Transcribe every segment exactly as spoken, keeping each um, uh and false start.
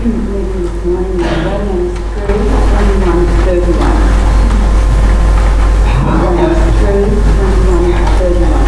reading this morning is Romans three, twenty-one to thirty-one. Romans three, twenty-one to thirty-one.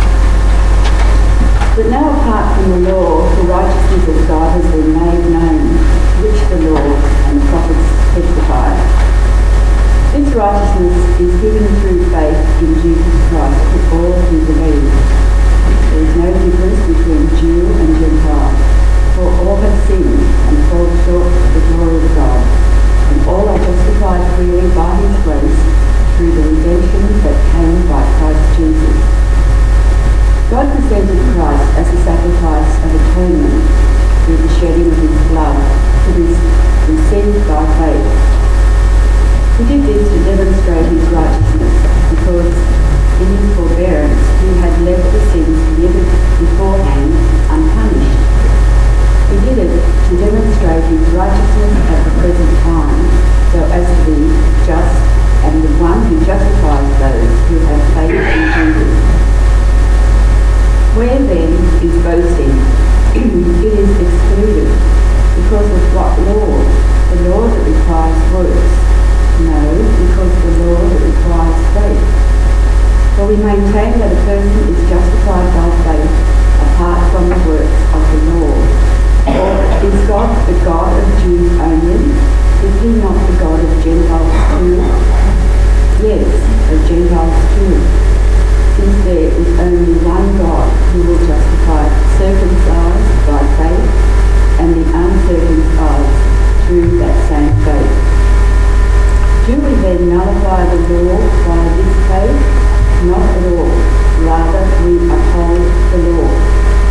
But now apart from the law, the righteousness of God has been made known, which the law and the prophets testify. This righteousness is given through faith in Jesus Christ to all who believe. There is no difference between Jew and Gentile, for all have sinned and fall short of the glory of God, and all are justified freely by his grace through the redemption that came by Christ Jesus. God presented Christ as a sacrifice of atonement through the shedding of his blood to be received by faith. He did this to demonstrate his righteousness, because in his forbearance he had left the sins committed beforehand unpunished. He did it to demonstrate his righteousness at the present time, so as to be just and the one who justifies those who have faith in Jesus. Where then is boasting? It is excluded, because of what law? The law that requires works? No, because the law that requires faith. For we maintain that a person is justified by faith apart from the works of the law. Or is God the God of Jews only? Is he not the God of Gentiles too? Yes, of Gentiles too. Since there is only one God who will justify circumcised by faith and the uncircumcised through that same faith. Do we then nullify the law by this faith? Not at all. Rather, we uphold the law.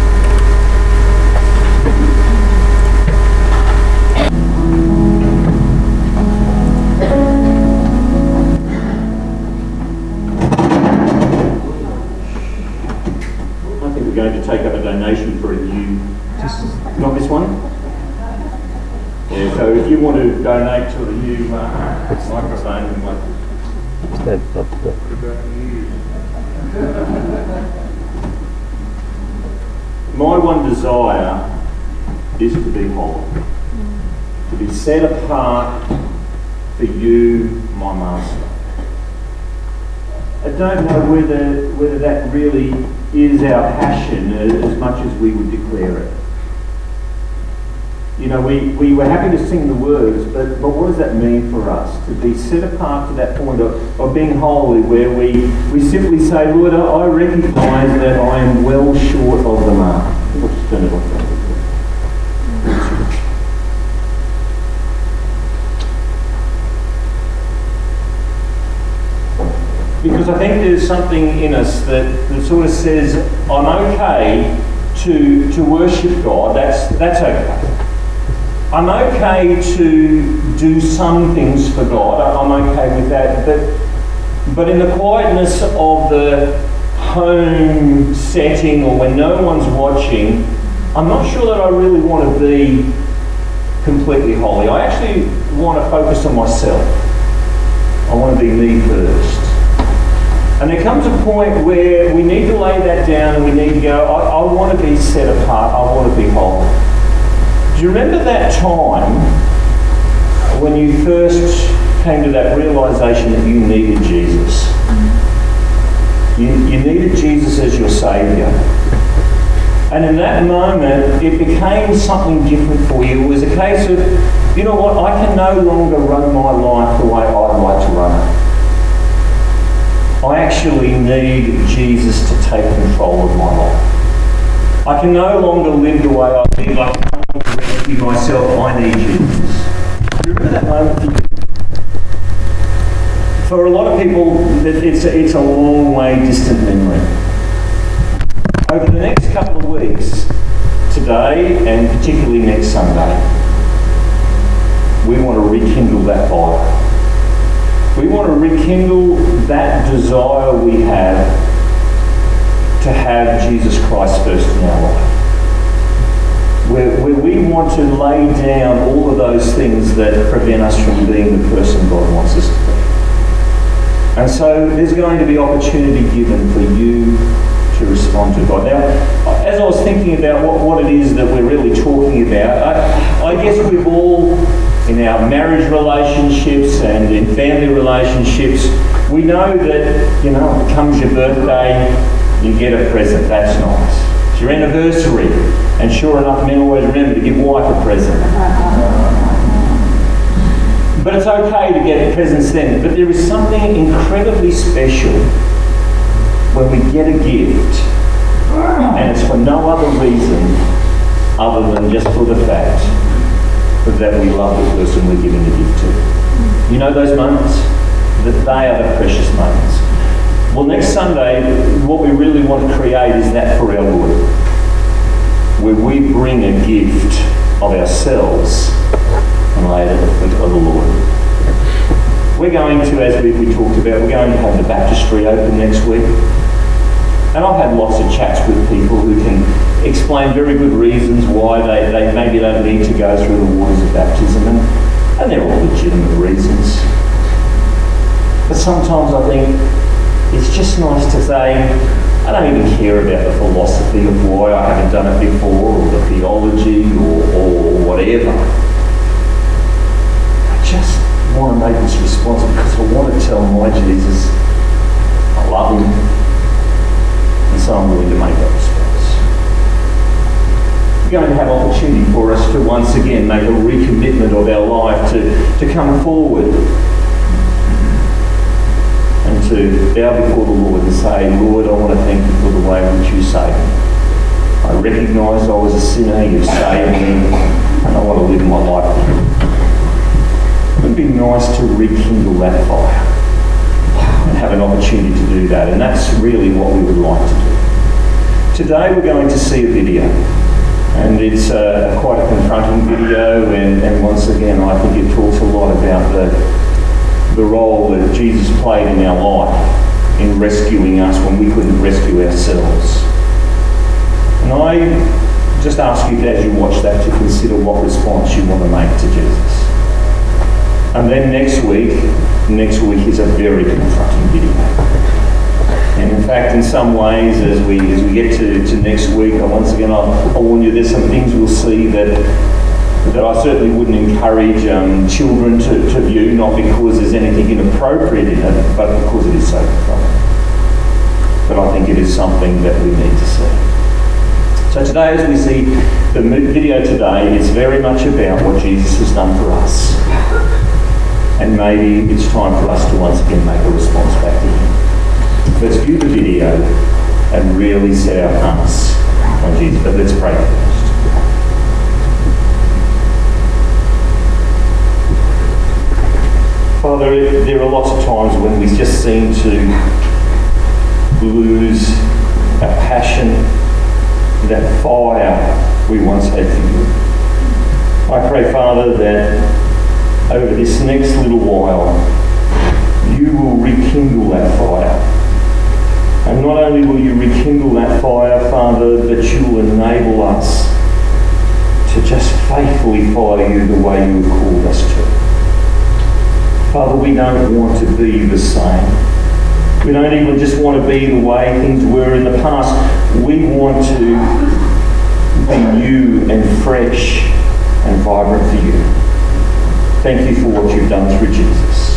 I think we're going to take up a donation for a new... Not this one? Yeah, so if you want to donate to a new uh, microphone, we might... Stand up there. My one desire is to be holy, to be set apart for you, my master. I don't know whether whether that really is our passion as much as we would declare it. You know, we, we were happy to sing the words, but, but what does that mean for us? To be set apart to that point of, of being holy, where we, we simply say, Lord, I, I recognise that I am well short of the mark. We'll just turn it off. Because I think there's something in us that, that sort of says, I'm okay to, to worship God, that's, that's okay. I'm okay to do some things for God, I'm okay with that, but, but in the quietness of the home setting or when no one's watching, I'm not sure that I really want to be completely holy. I actually want to focus on myself. I want to be me first. And there comes a point where we need to lay that down and we need to go, I, I want to be set apart, I want to be holy. Do you remember that time when you first came to that realisation that you needed Jesus? You, you needed Jesus as your saviour. And in that moment, it became something different for you. It was a case of, you know what, I can no longer run my life the way I'd like to run it. I actually need Jesus to take control of my life. I can no longer live the way I live. I can no longer rescue myself. I need Jesus. Do you remember that moment? For a lot of people, it's a, it's a long way distant memory. Over the next couple of weeks, today and particularly next Sunday, we want to rekindle that fire. We want to rekindle that desire we have to have Jesus Christ first in our life. Where, where we want to lay down all of those things that prevent us from being the person God wants us to be. And so there's going to be opportunity given for you to to respond to God. Now, as I was thinking about what, what it is that we're really talking about, I, I guess we've all, in our marriage relationships and in family relationships, we know that, you know, it comes your birthday, you get a present. That's nice. It's your anniversary, and sure enough, men always remember to give wife a present. But it's okay to get presents then. But there is something incredibly special when we get a gift, and it's for no other reason other than just for the fact that we love the person we're giving the gift to. You know those moments? That they are the precious moments. Well, next Sunday, what we really want to create is that for our Lord, where we bring a gift of ourselves and lay it at the feet of the Lord. We're going to, as we, we talked about, we're going to have the baptistry open next week. And I've had lots of chats with people who can explain very good reasons why they, they maybe don't need to go through the waters of baptism, and, and they're all legitimate reasons. But sometimes I think it's just nice to say, I don't even care about the philosophy of why I haven't done it before, or the theology, or, or whatever. I just want to make this response because I want to tell my Jesus I love him, and so I'm willing to make that response. We're going to have opportunity for us to once again make a recommitment of our life to, to come forward and to bow before the Lord and say, Lord, I want to thank you for the way in which you saved me. I recognise I was a sinner, you've saved me, and I want to live my life for you. It would be nice to rekindle that fire and have an opportunity to do that, and that's really what we would like to do. Today we're going to see a video, and it's uh, quite a confronting video, and, and once again I think it talks a lot about the the role that Jesus played in our life in rescuing us when we couldn't rescue ourselves. And I just ask you as you watch that to consider what response you want to make to Jesus. And then next week, next week is a very confronting video. And in fact, in some ways, as we as we get to, to next week, I once again I'll, I'll warn you, there's some things we'll see that that I certainly wouldn't encourage um, children to, to view, not because there's anything inappropriate in it, but because it is so confronting. But I think it is something that we need to see. So today, as we see the video today, it's very much about what Jesus has done for us. And maybe it's time for us to once again make a response back to him. Let's view the video and really set our hearts on Jesus. But let's pray first. Father, there are lots of times when we just seem to lose our passion, that fire we once had for you. I pray, Father, that over this next little while, you will rekindle that fire. And not only will you rekindle that fire, Father, but you will enable us to just faithfully follow you the way you have called us to. Father, we don't want to be the same. We don't even just want to be the way things were in the past. We want to be new and fresh and vibrant for you. Thank you for what you've done through Jesus.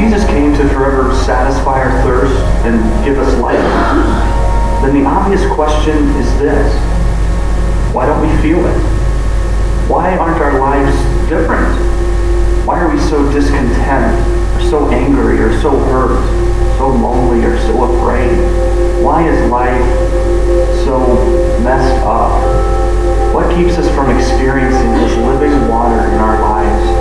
Jesus came to forever satisfy our thirst and give us life, then the obvious question is this: why don't we feel it? Why aren't our lives different? Why are we so discontent, or so angry, or so hurt, so lonely, or so afraid? Why is life so messed up? What keeps us from experiencing this living water in our lives?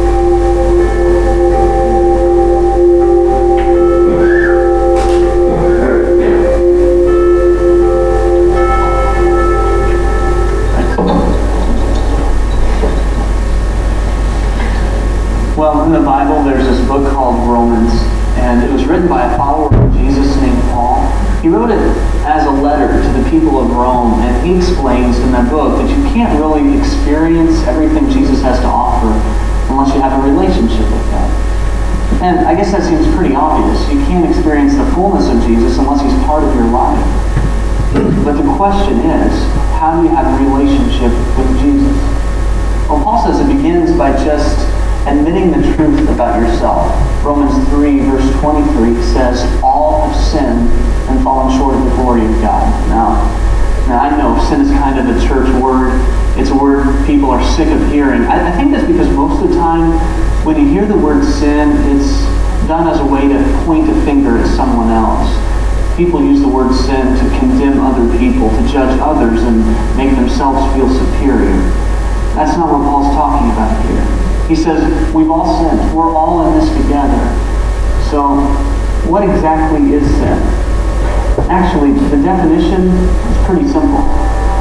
Well, in the Bible, there's this book called Romans, and it was written by a follower of Jesus named Paul. He wrote it as a letter to the people of Rome, and he explains in that book that you can't really experience everything Jesus has to offer unless you have a relationship with him. And I guess that seems pretty obvious. You can't experience the fullness of Jesus unless he's part of your life. But the question is, how do you have a relationship with Jesus? Well, Paul says it begins by just admitting the truth about yourself. Romans three, verse twenty-three says, all have sinned and fallen short of the glory of God. Now, now I know sin is kind of a church word. It's a word people are sick of hearing. I, I think that's because most of the time, when you hear the word sin, it's done as a way to point a finger at someone else. People use the word sin to condemn other people, to judge others, and make themselves feel superior. That's not what Paul's talking about here. He says, we've all sinned. We're all in this together. So, what exactly is sin? Actually, the definition is pretty simple.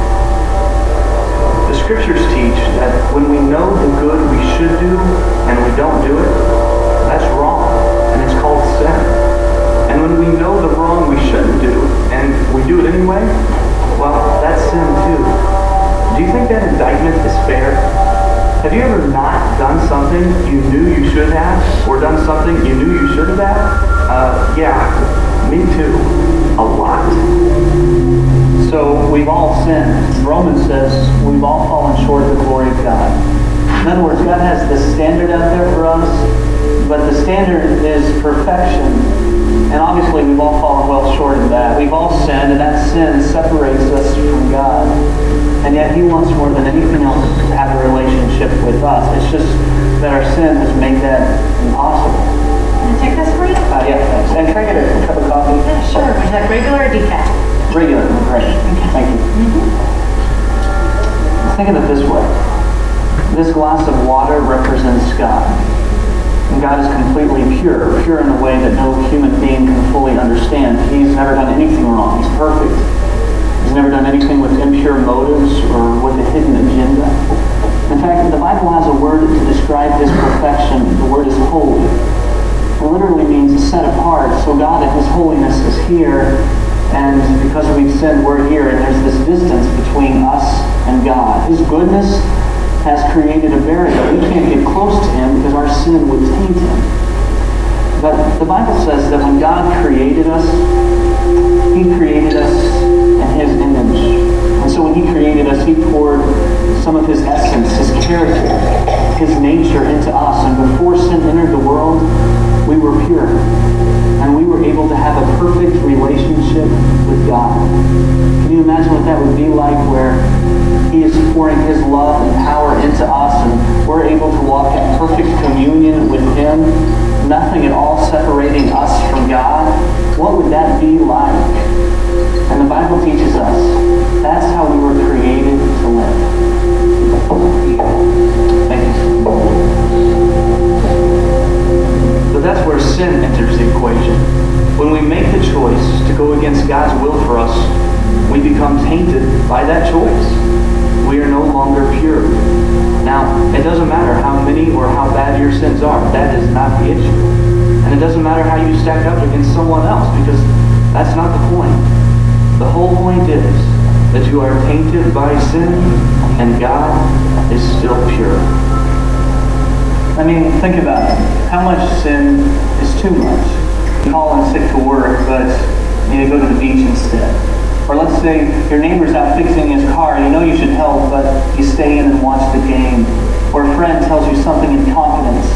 The scriptures teach that when we know the good we should do and we don't do it, that's wrong, and it's called sin. And when we know the wrong we shouldn't do and we do it anyway, well, that's sin too. Do you think that indictment is fair? Have you ever not done something you knew you should have, or done something you knew you shouldn't have? Uh, yeah, me too. A lot. So we've all sinned. Romans says we've all fallen short of the glory of God. In other words, God has this standard out there for us, but the standard is perfection. And obviously we've all fallen well short of that. We've all sinned, and that sin separates us from God. And yet he wants more than anything else to have a relationship with us. It's just that our sin has made that impossible. Can I take this for you? Uh, yeah, thanks. And can I get a cup of coffee? Yeah, sure. Would you like regular or decaf? Regular, great. Okay. Thank you. Mm-hmm. Think of it this way. This glass of water represents God. And God is completely pure, pure in a way that no human being can fully understand. He's never done anything wrong. He's perfect. He's never done anything with impure motives or with a hidden agenda. In fact, the Bible has a word to describe his perfection. The word is holy. It literally means set apart. So God in his holiness is here, and because we've sinned, we're here, and there's this distance between us and God. His goodness has created a barrier. We can't get close to him because our sin would taint him. But the Bible says that when God created us, he created us in his image. And so when he created us, he poured some of his essence, his character, his nature into us. And before sin entered the world, we were pure. And we were able to have a perfect relationship with God. Can you imagine what that would be like, where he is pouring his love and power into us, and we're able to walk in perfect communion with him, nothing at all separating us from God? What would that be like? And the Bible teaches us that's how we were created to live. Thank you. But that's where sin enters the equation. When we make the choice to go against God's will for us, we become tainted by that choice. We are no longer pure. Now, it doesn't matter how many or how bad your sins are. That is not the issue. And it doesn't matter how you stack up against someone else, because that's not the point. The whole point is that you are tainted by sin, and God is still pure. I mean, think about it. How much sin is too much? You call in sick to work, but you go to the beach instead. Or let's say your neighbor's out fixing his car, and you know you should help, but you stay in and watch the game. Or a friend tells you something in confidence,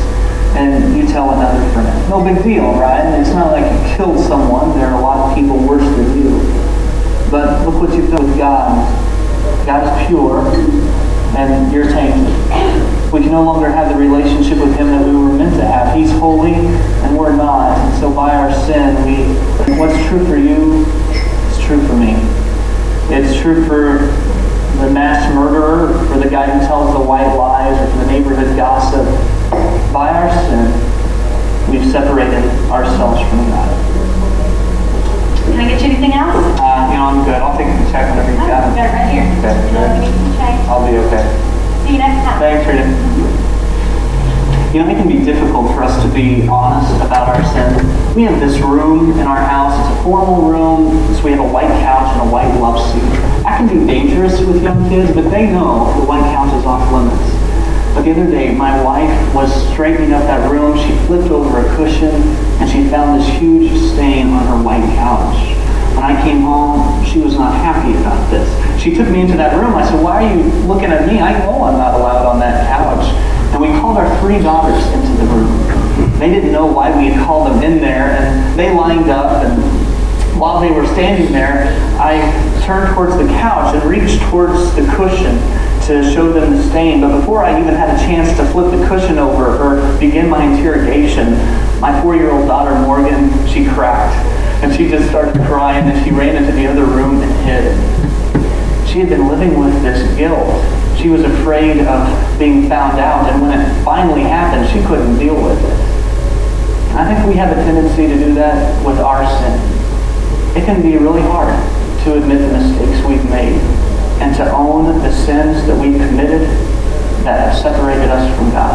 and you tell another friend. No big deal, right? And it's not like you killed someone. There are a lot of people worse than you. But look what you've done with God. God is pure, and you're tainted. We can no longer have the relationship with Him that we were meant to have. He's holy, and we're not. And so by our sin, we what's true for you is true for me. It's true for the mass murderer, for the guy who tells the white lies, or for the neighborhood gossip. By our sin, we've separated ourselves from God. Can I get you anything else? Uh, you know, I'm good. I'll take a check whenever you've Oh, got I've got it. it right here. Okay, You know, good. give me some change. I'll be okay. See you next time. Thanks, Rita. You know, it can be difficult for us to be honest about our sin. We have this room in our house. It's a formal room, so we have a white couch and a white love seat. That can be dangerous with young kids, but they know the white couch is off limits. But the other day, my wife was straightening up that room. She flipped over a cushion, and she found this huge stain on her white couch. When I came home, she was not happy about this. She took me into that room. I said, "Why are you looking at me? I know I'm not allowed on that couch." And we called our three daughters into the room. They didn't know why we had called them in there, and they lined up, and while they were standing there, I turned towards the couch and reached towards the cushion to show them the stain. But before I even had a chance to flip the cushion over or begin my interrogation, my four-year-old daughter, Morgan, she cracked. And she just started crying, and she ran into the other room and hid. She had been living with this guilt. She was afraid of being found out, and when it finally happened, she couldn't deal with it. And I think we have a tendency to do that with our sin. It can be really hard to admit the mistakes we've made and to own the sins that we've committed that have separated us from God.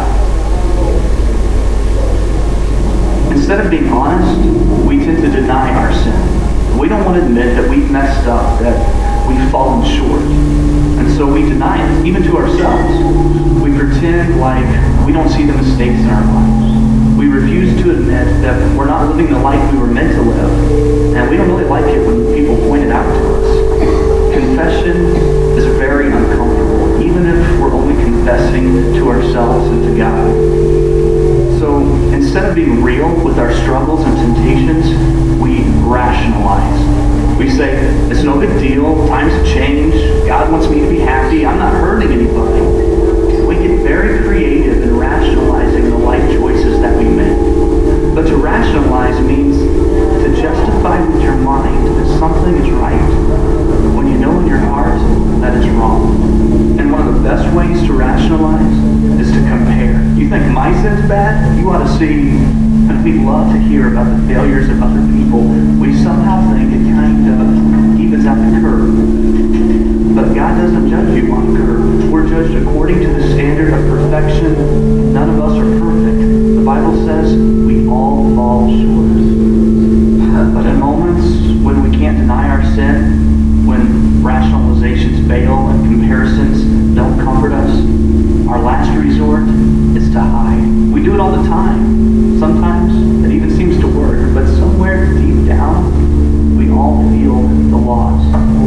Instead of being honest, we tend to deny our sin. We don't want to admit that we've messed up, that we've fallen short. And so we deny it, even to ourselves. We pretend like we don't see the mistakes in our lives. We refuse to admit that we're not living the life we were meant to live. And we don't really like it when people point it out to us. Confession is very uncomfortable, even if we're only confessing to ourselves and to God. So instead of being real with our struggles and temptations, we rationalize. We say, it's no big deal, times have changed, God wants me to be happy, I'm not hurting anybody. We get very creative in rationalizing the life choices that we make. But to rationalize means to justify with your mind that something is right when you know in your heart that it's wrong. And one of the best ways to rationalize is to compare. You think my sin's bad? You ought to see, and we love to hear about the failures of other people. We somehow think it kind of evens out the curve. But God doesn't judge you on the curve. We're judged according to the standard of perfection. None of us are perfect. The Bible says we all fall short. But in moments when we can't deny our sin, when rationalizations fail and comparisons don't comfort us, our last resort is to hide. We do it all the time. Sometimes it even seems to work, but somewhere deep down, we all feel the loss.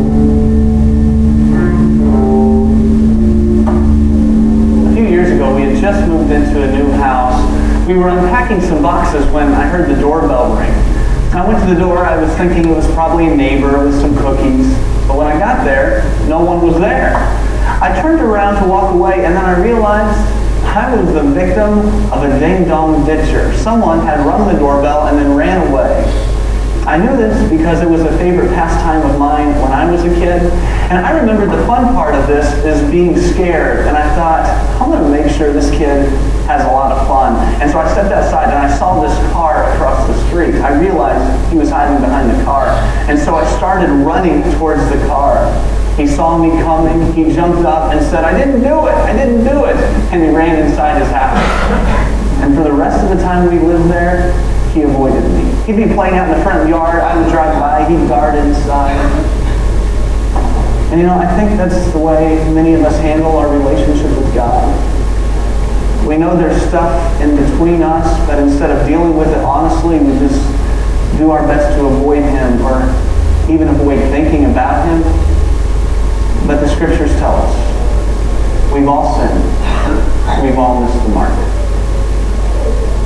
A few years ago, we had just moved into a new house. We were unpacking some boxes when I heard the doorbell ring. I went to the door. I was thinking it was probably a neighbor with some cookies. But when I got there, no one was there. I turned around to walk away, and then I realized I was the victim of a ding-dong ditcher. Someone had rung the doorbell and then ran away. I knew this because it was a favorite pastime of mine when I was a kid. And I remembered the fun part of this is being scared. And I thought, I'm going to make sure this kid has a lot of fun. And so I stepped outside and I saw this car across the street. I realized he was hiding behind the car. And so I started running towards the car. He saw me coming. He jumped up and said, I didn't do it. I didn't do it. And he ran inside his house. And for the rest of the time we lived there, he avoided me. He'd be playing out in the front yard. I would drive by. He'd guard inside. And you know, I think that's the way many of us handle our relationship with God. We know there's stuff in between us, but instead of dealing with it honestly, we just do our best to avoid Him or even avoid thinking about Him. But the Scriptures tell us we've all sinned. We've all missed the mark.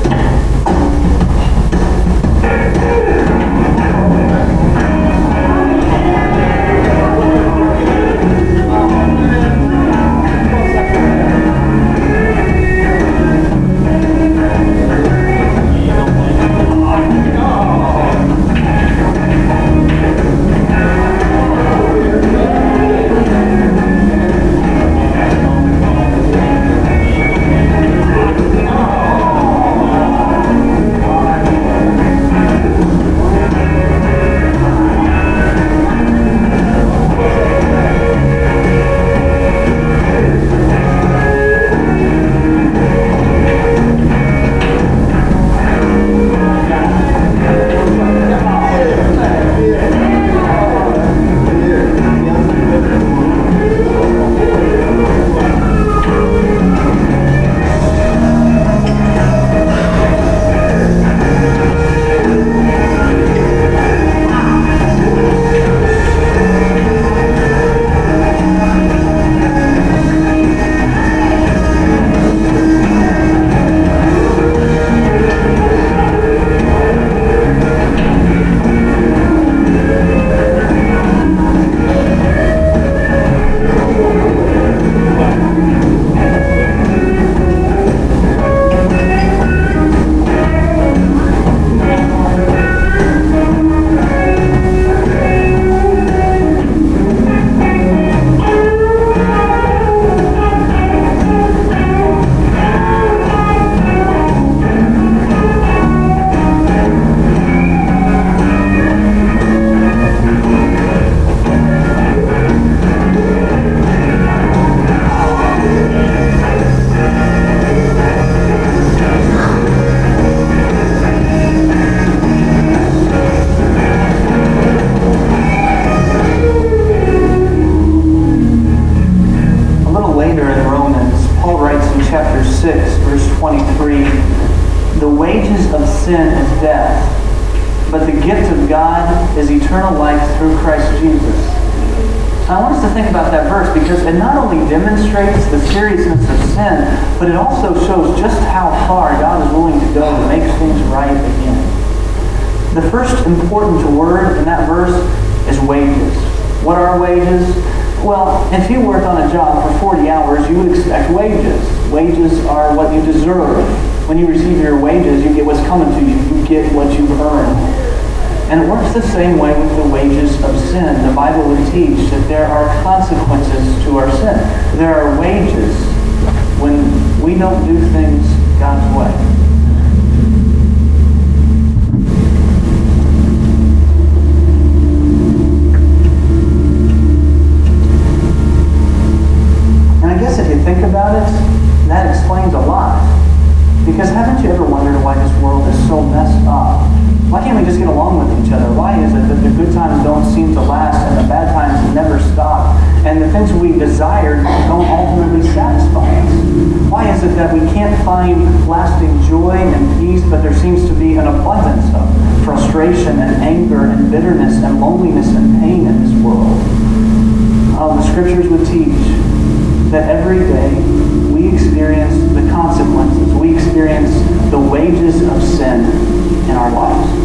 sin is death, but the gift of God is eternal life through Christ Jesus. I want us to think about that verse because it not only demonstrates the seriousness of sin, but it also shows just how far God is willing to go to make things right again. The first important word in that verse is wages. What are wages? Well, if you work on a job for forty hours, you would expect wages. Wages are what you deserve. When you receive your wages, you get what's coming to you. You get what you've earned. And it works the same way with the wages of sin. The Bible would teach that there are consequences to our sin. There are wages when we don't do things God's way. And I guess if you think about it, that explains a lot. Because haven't you ever wondered why this world is so messed up? Why can't we just get along with each other? Why is it that the good times don't seem to last and the bad times never stop? And the things we desire don't ultimately satisfy us? Why is it that we can't find lasting joy and peace, but there seems to be an abundance of frustration and anger and bitterness and loneliness and pain in this world? Oh, the scriptures would teach that every day we experience the consequences. We experience the wages of sin in our lives.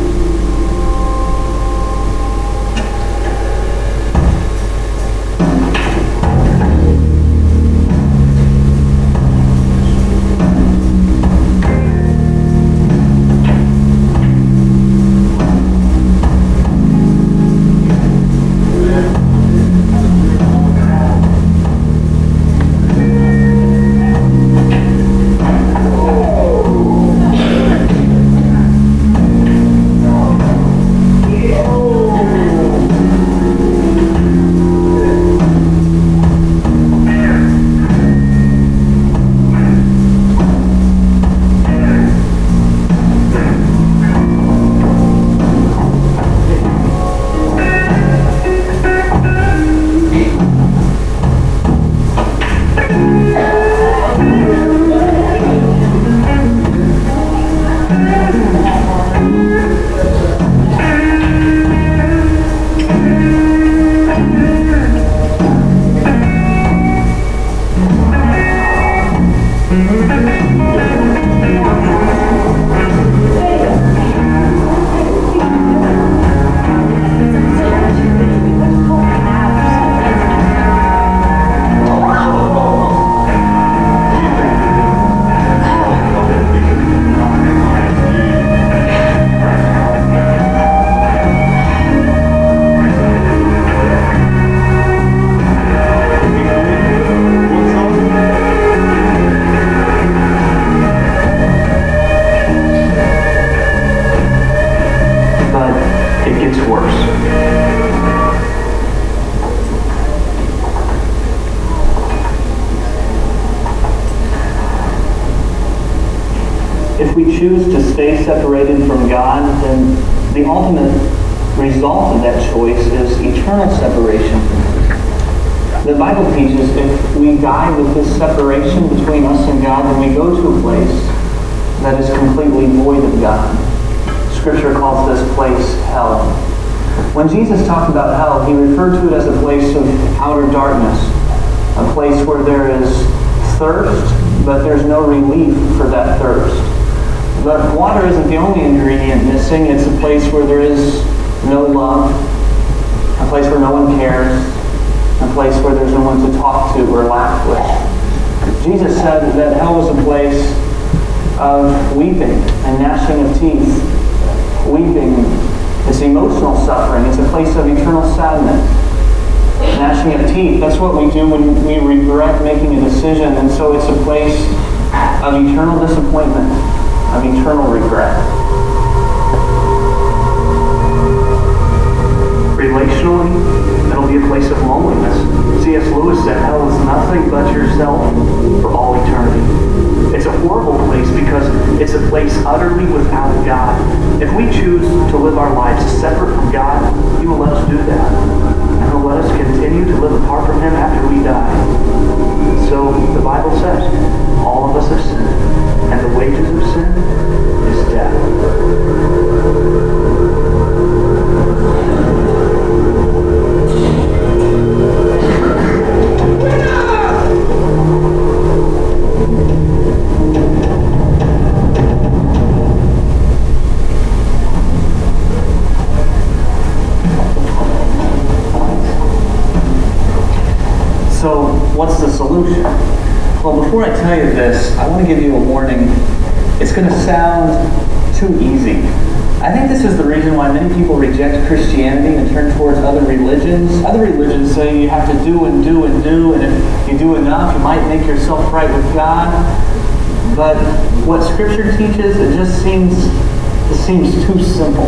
we choose to stay separated from God, then the ultimate result of that choice is eternal separation. The Bible teaches if we die with this separation between us and God, then we go to a place that is completely void of God. Scripture calls this place hell. When Jesus talked about hell, he referred to it as a place of outer darkness, a place where there is thirst, but there's no relief for that thirst. But water isn't the only ingredient missing. It's a place where there is no love, a place where no one cares, a place where there's no one to talk to or laugh with. Jesus said that hell was a place of weeping and gnashing of teeth. Weeping is emotional suffering. It's a place of eternal sadness. Gnashing of teeth, that's what we do when we regret making a decision. And so it's a place of eternal disappointment, of eternal regret. Relationally, it'll be a place of loneliness. C S Lewis said, hell is nothing but yourself for all eternity. It's a horrible place because it's a place utterly without God. If we choose to live our lives separate from God, He will let us do that. And He'll let us continue to live apart from Him after we die. So the Bible says, all of us have sinned, and the wages of sin is death. So, what's the solution? Well, before I tell you this, I want to give you a warning. It's going to sound too easy. I think this is the reason why many people reject Christianity and turn towards other religions. Other religions say you have to do and do and do, and if you do enough, you might make yourself right with God. But what Scripture teaches, it just seems, it seems too simple.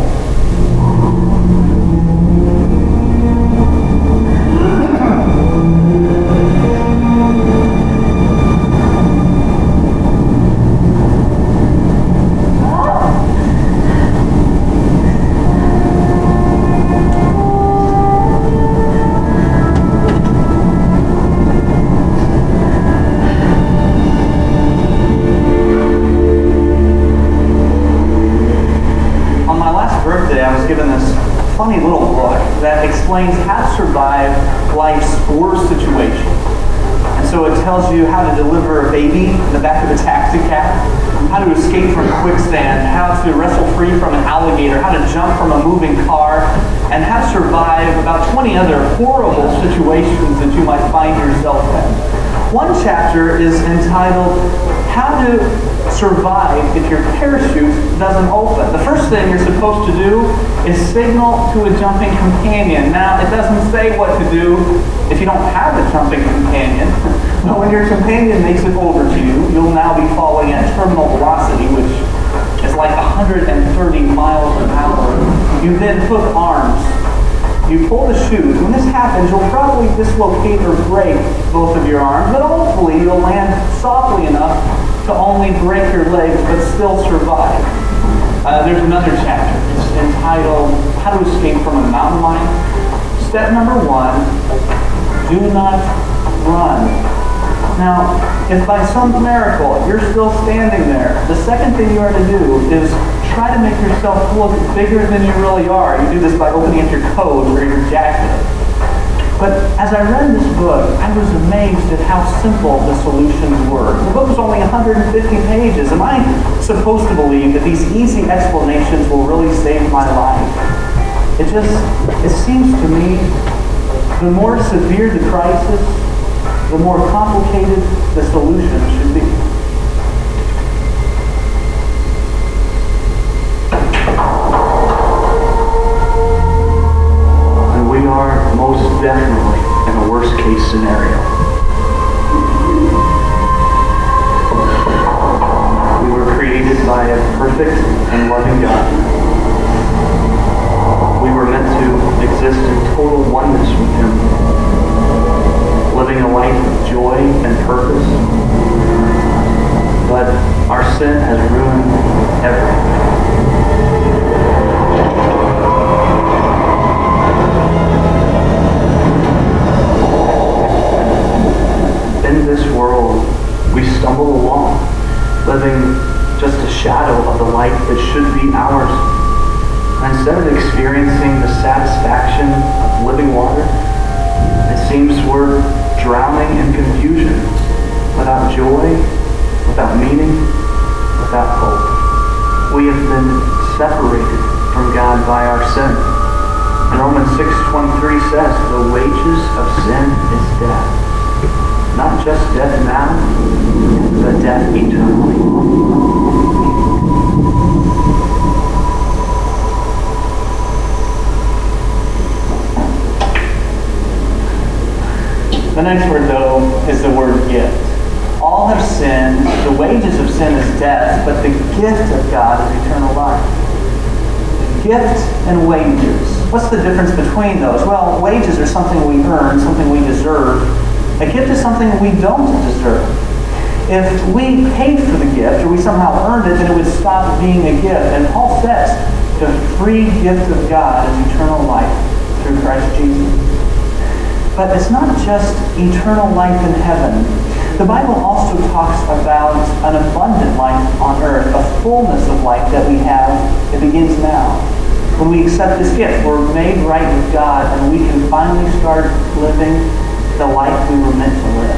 Funny little book that explains how to survive life's worst situation. And so it tells you how to deliver a baby in the back of a taxi cab, how to escape from quicksand, how to wrestle free from an alligator, how to jump from a moving car, and how to survive about twenty other horrible situations that you might find yourself in. One chapter is entitled, How to Survive If Your Parachute Doesn't Open. The first thing you're supposed to do is signal to a jumping companion. Now, it doesn't say what to do if you don't have a jumping companion, but when your companion makes it over to you, you'll now be falling at terminal velocity, which is like one hundred thirty miles an hour. You then hook arms. You pull the chute. When this happens, you'll probably dislocate or break both of your arms, but hopefully you'll land softly enough to only break your legs, but still survive. Uh, there's another chapter. It's entitled, How to Escape from a Mountain Lion. Step number one, do not run. Now, if by some miracle you're still standing there, the second thing you are to do is try to make yourself look bigger than you really are. You do this by opening up your coat or your jacket. But as I read this book, I was amazed at how simple the solutions were. The book was only one hundred fifty pages. Am I supposed to believe that these easy explanations will really save my life? It just, it seems to me, the more severe the crisis, the more complicated the solution should be. And we are most definitely in a worst case scenario. We were created by a perfect and loving God. We were meant to exist in total oneness with Him, living a life of joy and purpose. But our sin has ruined everything. In this world, we stumble along, living just a shadow of the light that should be ours. And instead of experiencing the satisfaction of living water, it seems we're drowning in confusion, without joy, without meaning, without hope. We have been separated from God by our sin. And Romans six twenty-three says, the wages of sin is death. Not just death now, but death eternally. The next word, though, is the word gift. All have sinned. The wages of sin is death, but the gift of God is eternal life. Gift and wages. What's the difference between those? Well, wages are something we earn, something we deserve. A gift is something we don't deserve. If we paid for the gift, or we somehow earned it, then it would stop being a gift. And Paul says, the free gift of God is eternal life through Christ Jesus. But it's not just eternal life in heaven. The Bible also talks about an abundant life on earth, a fullness of life that we have. It begins now. When we accept this gift, we're made right with God, and we can finally start living the life we were meant to live.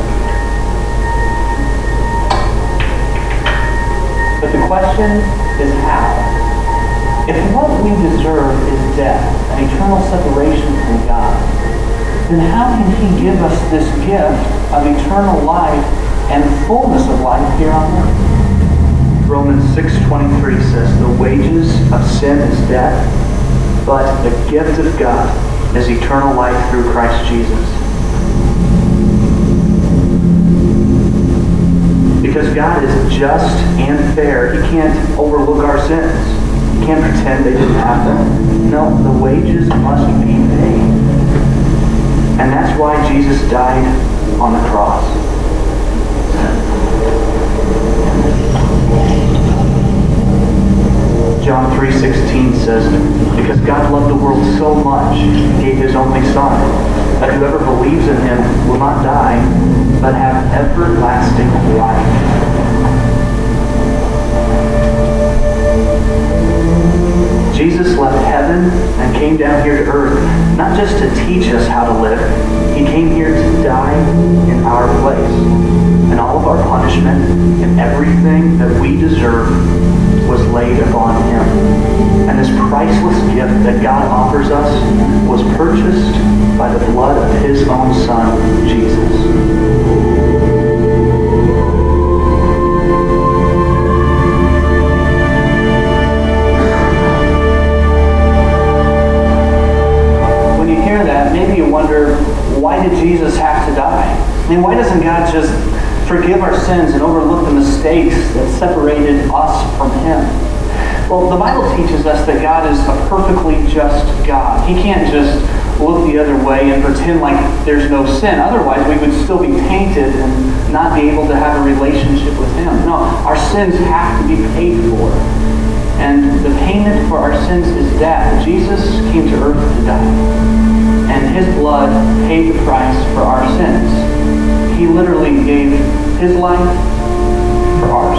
But the question is how? If what we deserve is death, an eternal separation from God, then how can He give us this gift of eternal life and fullness of life here on earth? Romans six twenty-three says, the wages of sin is death, but the gift of God is eternal life through Christ Jesus. Because God is just and fair, He can't overlook our sins. He can't pretend they didn't happen. No, the wages must be paid. And that's why Jesus died on the cross. John three sixteen says, because God loved the world so much, He gave His only Son, that whoever believes in Him will not die, but have everlasting life. Jesus left heaven and came down here to earth, not just to teach us how to live. He came here to die in our place. And all of our punishment and everything that we deserve was laid upon Him. And this priceless gift that God offers us was purchased by the blood of His own Son, Jesus. That, maybe you wonder, why did Jesus have to die? I mean, why doesn't God just forgive our sins and overlook the mistakes that separated us from Him? Well, the Bible teaches us that God is a perfectly just God. He can't just look the other way and pretend like there's no sin. Otherwise, we would still be tainted and not be able to have a relationship with Him. No, our sins have to be paid for. And the payment for our sins is death. Jesus came to earth to die. And His blood paid the price for our sins. He literally gave His life for ours.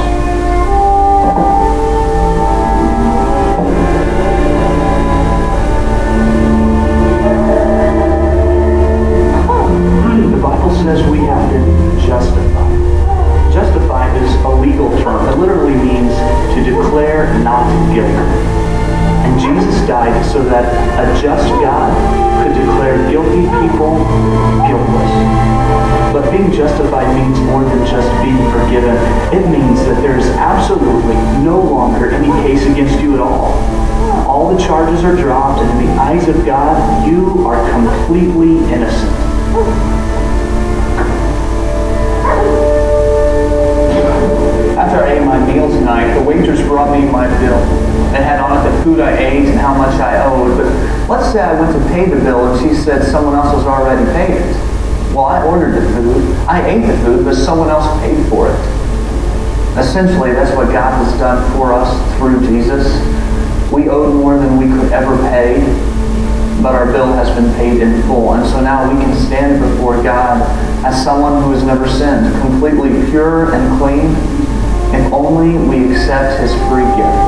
The Bible says we have been justified. Justified is a legal term. It literally means to declare not guilty. And Jesus died so that a just God could declare guilty people guiltless. But being justified means more than just being forgiven. It means that there is absolutely no longer any case against you at all. All the charges are dropped, and in the eyes of God, you are completely innocent. After I ate my meal tonight, the waitress brought me my bill. It had on it the food I ate and how much I owed. But let's say I went to pay the bill and she said someone else has already paid it. Well, I ordered the food, I ate the food, but someone else paid for it. Essentially, that's what God has done for us through Jesus. We owed more than we could ever pay, but our bill has been paid in full. And so now we can stand before God as someone who has never sinned, completely pure and clean, if only we accept his free gift.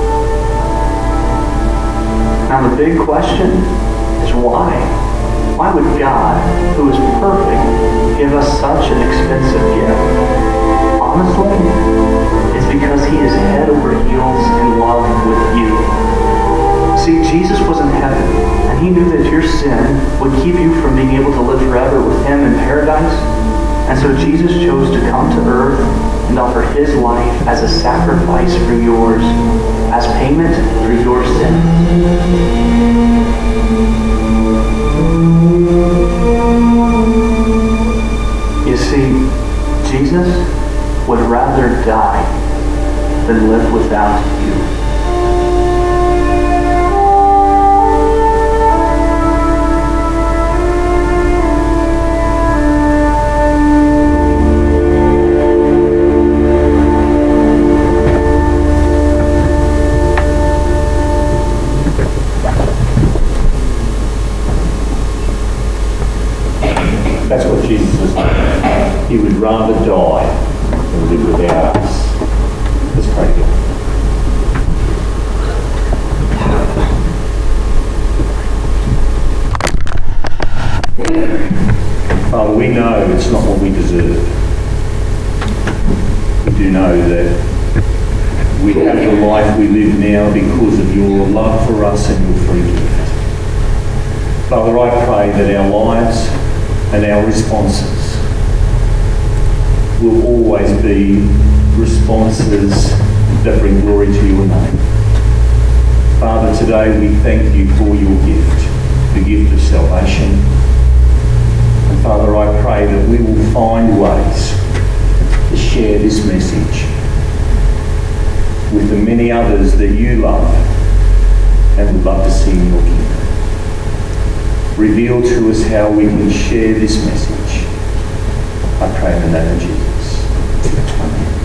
Now the big question is why? Why would God, who is perfect, give us such an expensive gift? Honestly, it's because he is head over heels in love with you. See, Jesus was in heaven, and he knew that your sin would keep you from being able to live forever with him in paradise. And so Jesus chose to come to earth and offer his life as a sacrifice for yours, as payment for your sins. You see, Jesus would rather die than live without you. That's what Jesus was doing. He would rather die than live without us. Let's pray together. Father, we know it's not what we deserve. We do know that we have the life we live now because of your love for us and your free gift. Father, I pray that our lives and our responses will always be responses that bring glory to your name. Father, today we thank you for your gift, the gift of salvation. And Father, I pray that we will find ways to share this message with the many others that you love and would love to see in your kingdom. Reveal to us how we can share this message. I pray in the name of Jesus. Amen.